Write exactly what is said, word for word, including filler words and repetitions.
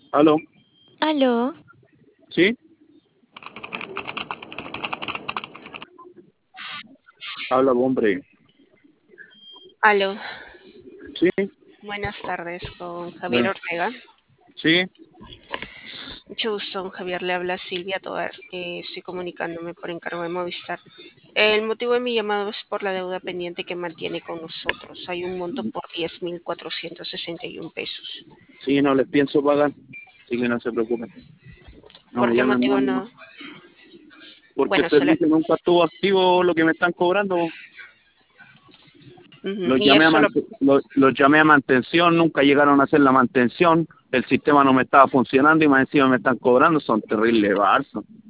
Aló, Aló, ¿sí? Habla, hombre. aló. Sí, Buenas tardes con Javier bueno, Ortega. sí, Mucho gusto, don Javier. Le habla Silvia Tovar. Eh, estoy comunicándome por encargo de Movistar. El motivo de mi llamado es por la deuda pendiente que mantiene con nosotros. Hay un monto por diez mil cuatrocientos sesenta y un pesos. sí, no les pienso pagar, así que no se preocupen. No ¿Por me qué llamen motivo más, no. no? Porque el Bueno, solo, servicio nunca estuvo activo lo que me están cobrando. ujú, Los y llamé es a, solo, mante- los, los llamé a mantención, nunca llegaron a hacer la mantención. El sistema no me estaba funcionando y más encima me están cobrando, son terribles balsos.